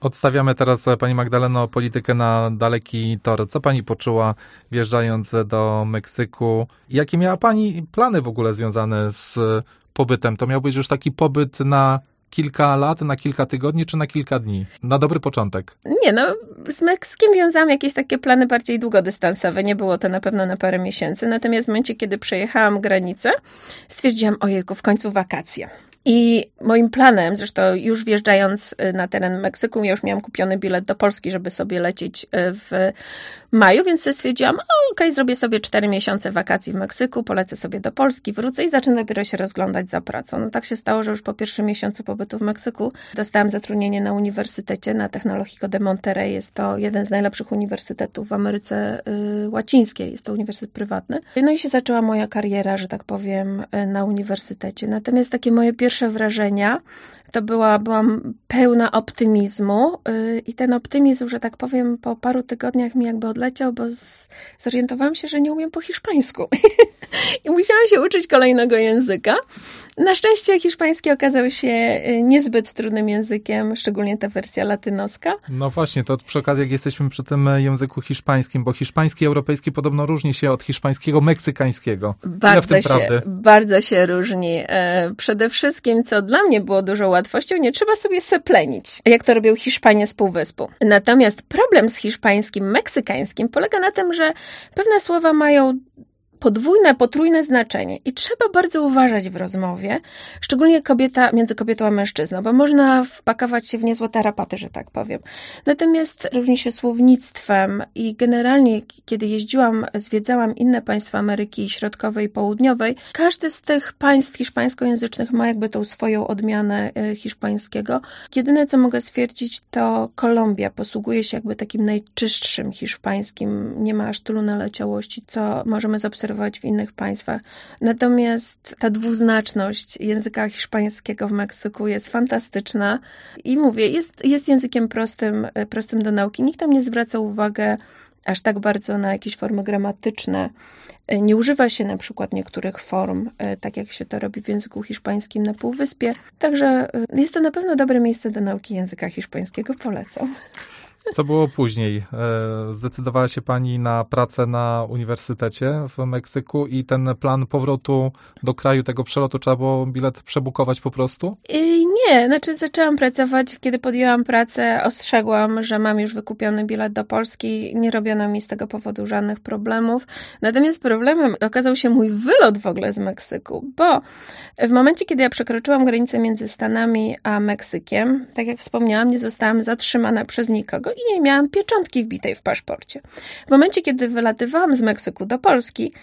Odstawiamy teraz, pani Magdaleno, politykę na daleki tor. Co pani poczuła, wjeżdżając do Meksyku? Jakie miała pani plany w ogóle związane z pobytem? To miał być już taki pobyt na kilka lat, na kilka tygodni, czy na kilka dni? Na dobry początek. Nie, z Meksykiem wiązałam jakieś takie plany bardziej długodystansowe. Nie było to na pewno na parę miesięcy. Natomiast w momencie, kiedy przejechałam granicę, stwierdziłam, ojejku, w końcu wakacje. I moim planem, zresztą już wjeżdżając na teren Meksyku, ja już miałam kupiony bilet do Polski, żeby sobie lecieć w maju, więc stwierdziłam, okej, zrobię sobie 4 miesiące wakacji w Meksyku, polecę sobie do Polski, wrócę i zacznę dopiero się rozglądać za pracą. No tak się stało, że już po pierwszym miesiącu pobytu w Meksyku dostałam zatrudnienie na uniwersytecie, na Tecnológico de Monterrey. Jest to jeden z najlepszych uniwersytetów w Ameryce Łacińskiej. Jest to uniwersytet prywatny. No i się zaczęła moja kariera, że tak powiem, na uniwersytecie. Natomiast takie moje pierwsze wrażenia to byłam pełna optymizmu i ten optymizm, że tak powiem, po paru tygodniach mi jakby odleciał, bo zorientowałam się, że nie umiem po hiszpańsku. I musiałam się uczyć kolejnego języka. Na szczęście hiszpański okazał się niezbyt trudnym językiem, szczególnie ta wersja latynoska. No właśnie, to przy okazji, jak jesteśmy przy tym języku hiszpańskim, bo hiszpański europejski podobno różni się od hiszpańskiego meksykańskiego. Bardzo się różni. Przede wszystkim, co dla mnie było dużą łatwością, nie trzeba sobie seplenić, jak to robią Hiszpanie z Półwyspu. Natomiast problem z hiszpańskim, meksykańskim polega na tym, że pewne słowa mają podwójne, potrójne znaczenie i trzeba bardzo uważać w rozmowie, szczególnie między kobietą a mężczyzną, bo można wpakować się w niezłe tarapaty, że tak powiem. Natomiast różni się słownictwem i generalnie, kiedy zwiedzałam inne państwa Ameryki Środkowej i Południowej, każdy z tych państw hiszpańskojęzycznych ma jakby tą swoją odmianę hiszpańskiego. Jedyne, co mogę stwierdzić, to Kolumbia posługuje się jakby takim najczystszym hiszpańskim, nie ma aż tylu naleciałości, co możemy zaobserwować w innych państwach. Natomiast ta dwuznaczność języka hiszpańskiego w Meksyku jest fantastyczna i mówię, jest językiem prostym do nauki. Nikt tam nie zwraca uwagi aż tak bardzo na jakieś formy gramatyczne. Nie używa się na przykład niektórych form, tak jak się to robi w języku hiszpańskim na Półwyspie. Także jest to na pewno dobre miejsce do nauki języka hiszpańskiego. Polecam. Co było później? Zdecydowała się pani na pracę na uniwersytecie w Meksyku i ten plan powrotu do kraju, tego przelotu, trzeba było bilet przebukować po prostu? Nie, zaczęłam pracować, kiedy podjęłam pracę, ostrzegłam, że mam już wykupiony bilet do Polski, nie robiono mi z tego powodu żadnych problemów. Natomiast problemem okazał się mój wylot w ogóle z Meksyku, bo w momencie, kiedy ja przekroczyłam granicę między Stanami a Meksykiem, tak jak wspomniałam, nie zostałam zatrzymana przez nikogo i nie miałam pieczątki wbitej w paszporcie. W momencie, kiedy wylatywałam z Meksyku do Polski,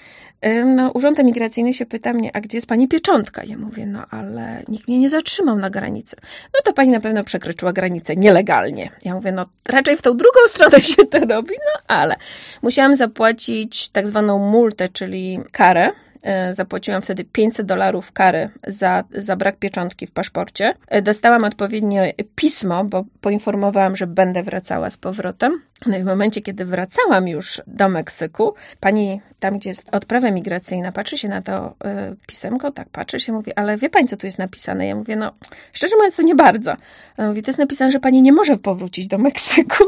Urząd Emigracyjny się pyta mnie, a gdzie jest pani pieczątka? Ja mówię, ale nikt mnie nie zatrzymał na granicy. No to pani na pewno przekroczyła granicę nielegalnie. Ja mówię, raczej w tą drugą stronę się to robi, ale musiałam zapłacić tak zwaną multę, czyli karę. Zapłaciłam wtedy $500 kary za brak pieczątki w paszporcie. Dostałam odpowiednie pismo, bo poinformowałam, że będę wracała z powrotem. No i w momencie, kiedy wracałam już do Meksyku, pani tam, gdzie jest odprawa migracyjna, patrzy się na to pisemko, tak patrzy się, mówi, ale wie pani, co tu jest napisane? Ja mówię, szczerze mówiąc, to nie bardzo. Ona mówi, to jest napisane, że pani nie może powrócić do Meksyku.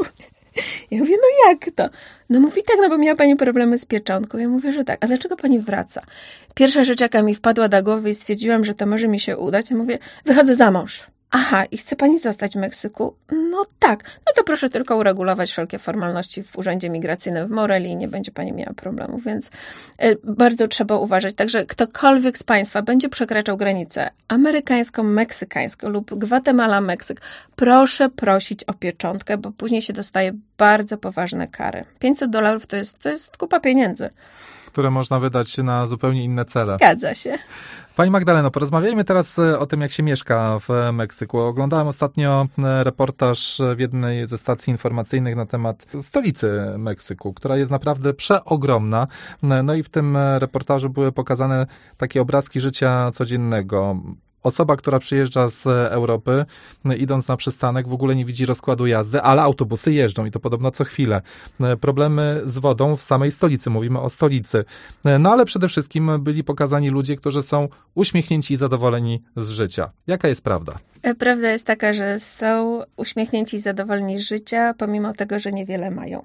Ja mówię, jak to? Mówi tak, bo miała pani problemy z pieczątką. Ja mówię, że tak. A dlaczego pani wraca? Pierwsza rzecz, jaka mi wpadła do głowy i stwierdziłam, że to może mi się udać. Ja mówię, wychodzę za mąż. Aha, i chce pani zostać w Meksyku? Tak. To proszę tylko uregulować wszelkie formalności w Urzędzie Migracyjnym w Moreli i nie będzie pani miała problemu, więc bardzo trzeba uważać. Także ktokolwiek z państwa będzie przekraczał granicę amerykańską, meksykańską lub Gwatemala, Meksyk, proszę prosić o pieczątkę, bo później się dostaje bardzo poważne kary. $500 to jest kupa pieniędzy. Które można wydać na zupełnie inne cele. Zgadza się. Pani Magdaleno, porozmawiajmy teraz o tym, jak się mieszka w Meksyku. Oglądałem ostatnio reportaż w jednej ze stacji informacyjnych na temat stolicy Meksyku, która jest naprawdę przeogromna. No i w tym reportażu były pokazane takie obrazki życia codziennego. osoba, która przyjeżdża z Europy, idąc na przystanek, w ogóle nie widzi rozkładu jazdy, ale autobusy jeżdżą i to podobno co chwilę. Problemy z wodą w samej stolicy, mówimy o stolicy. No ale przede wszystkim byli pokazani ludzie, którzy są uśmiechnięci i zadowoleni z życia. Jaka jest prawda? Prawda jest taka, że są uśmiechnięci i zadowoleni z życia, pomimo tego, że niewiele mają.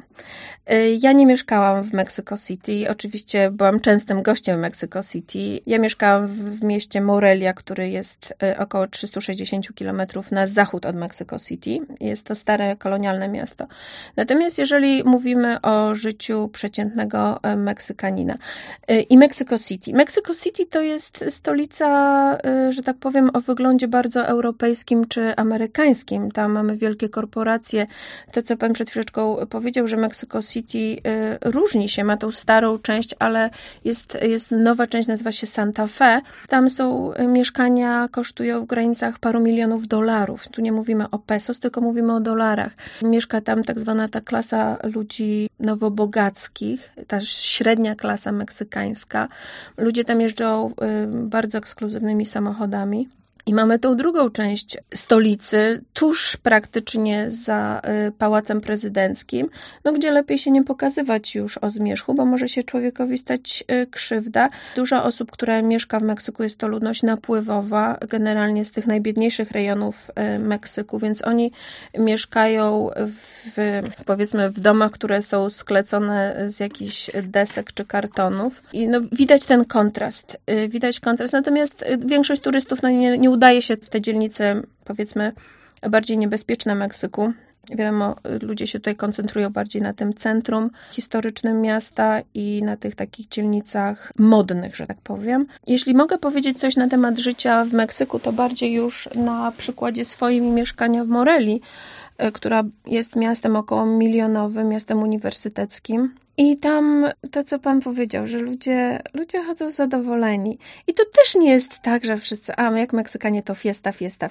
Ja nie mieszkałam w Mexico City. Oczywiście byłam częstym gościem Mexico City. Ja mieszkałam w mieście Morelia, który jest około 360 km na zachód od Mexico City. Jest to stare kolonialne miasto. Natomiast jeżeli mówimy o życiu przeciętnego Meksykanina i Mexico City. Mexico City to jest stolica, że tak powiem, o wyglądzie bardzo europejskim czy amerykańskim. Tam mamy wielkie korporacje. To, co pan przed chwileczką powiedział, że Mexico City różni się, ma tą starą część, ale jest nowa część, nazywa się Santa Fe. Tam są mieszkania, kosztują w granicach paru milionów dolarów. Tu nie mówimy o pesos, tylko mówimy o dolarach. Mieszka tam tak zwana ta klasa ludzi nowobogackich, ta średnia klasa meksykańska. Ludzie tam jeżdżą bardzo ekskluzywnymi samochodami. I mamy tą drugą część stolicy, tuż praktycznie za Pałacem Prezydenckim, no gdzie lepiej się nie pokazywać już o zmierzchu, bo może się człowiekowi stać krzywda. Dużo osób, które mieszka w Meksyku, jest to ludność napływowa, generalnie z tych najbiedniejszych rejonów Meksyku, więc oni mieszkają powiedzmy w domach, które są sklecone z jakichś desek czy kartonów. I no, widać ten kontrast. Natomiast większość turystów nie udaje się w te dzielnice, powiedzmy, bardziej niebezpieczne Meksyku. Wiadomo, ludzie się tutaj koncentrują bardziej na tym centrum historycznym miasta i na tych takich dzielnicach modnych, że tak powiem. Jeśli mogę powiedzieć coś na temat życia w Meksyku, to bardziej już na przykładzie swoim mieszkania w Moreli, która jest miastem około milionowym, miastem uniwersyteckim. I tam to, co pan powiedział, że ludzie chodzą zadowoleni. I to też nie jest tak, że wszyscy, jak Meksykanie to fiesta.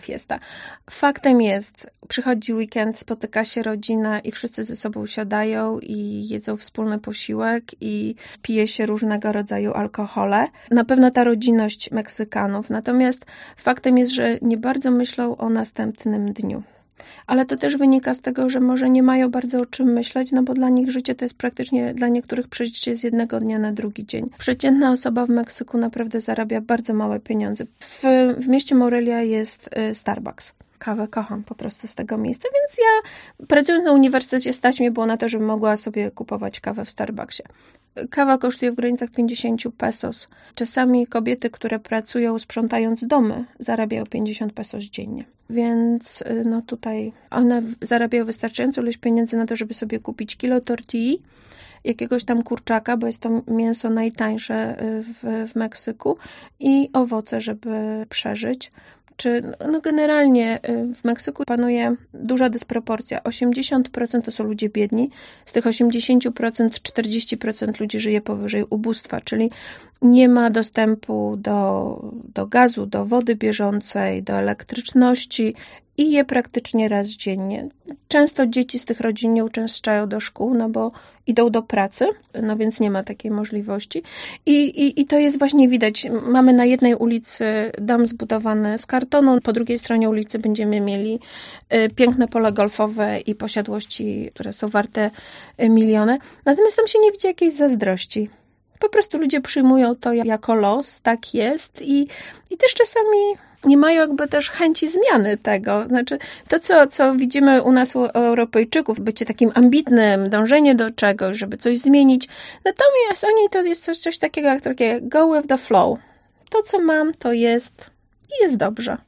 Faktem jest, przychodzi weekend, spotyka się rodzina i wszyscy ze sobą siadają i jedzą wspólny posiłek i pije się różnego rodzaju alkohole. Na pewno ta rodzinność Meksykanów. Natomiast faktem jest, że nie bardzo myślą o następnym dniu. Ale to też wynika z tego, że może nie mają bardzo o czym myśleć, no bo dla nich życie to jest praktycznie, dla niektórych przejście z jednego dnia na drugi dzień. Przeciętna osoba w Meksyku naprawdę zarabia bardzo małe pieniądze. W mieście Morelia jest Starbucks. Kawę kocham po prostu z tego miejsca, więc ja pracując na uniwersytecie stać mnie było na to, żebym mogła sobie kupować kawę w Starbucksie. Kawa kosztuje w granicach 50 pesos. Czasami kobiety, które pracują sprzątając domy, zarabiają 50 pesos dziennie. Więc no tutaj one zarabiają wystarczającą ilość pieniędzy na to, żeby sobie kupić kilo tortilli, jakiegoś tam kurczaka, bo jest to mięso najtańsze w Meksyku i owoce, żeby przeżyć. Generalnie w Meksyku panuje duża dysproporcja. 80% to są ludzie biedni, z tych 80% 40% ludzi żyje powyżej ubóstwa, czyli nie ma dostępu do gazu, do wody bieżącej, do elektryczności i je praktycznie raz dziennie. Często dzieci z tych rodzin nie uczęszczają do szkół, no bo idą do pracy, no więc nie ma takiej możliwości. I to jest właśnie widać. Mamy na jednej ulicy dom zbudowany z kartonu, po drugiej stronie ulicy będziemy mieli piękne pole golfowe i posiadłości, które są warte miliony. Natomiast tam się nie widzi jakiejś zazdrości. Po prostu ludzie przyjmują to jako los, tak jest i też czasami nie mają jakby też chęci zmiany tego. Znaczy to, co widzimy u nas, u Europejczyków, bycie takim ambitnym, dążenie do czegoś, żeby coś zmienić. Natomiast oni to jest coś takiego jak takie go with the flow. To, co mam, to jest i jest dobrze.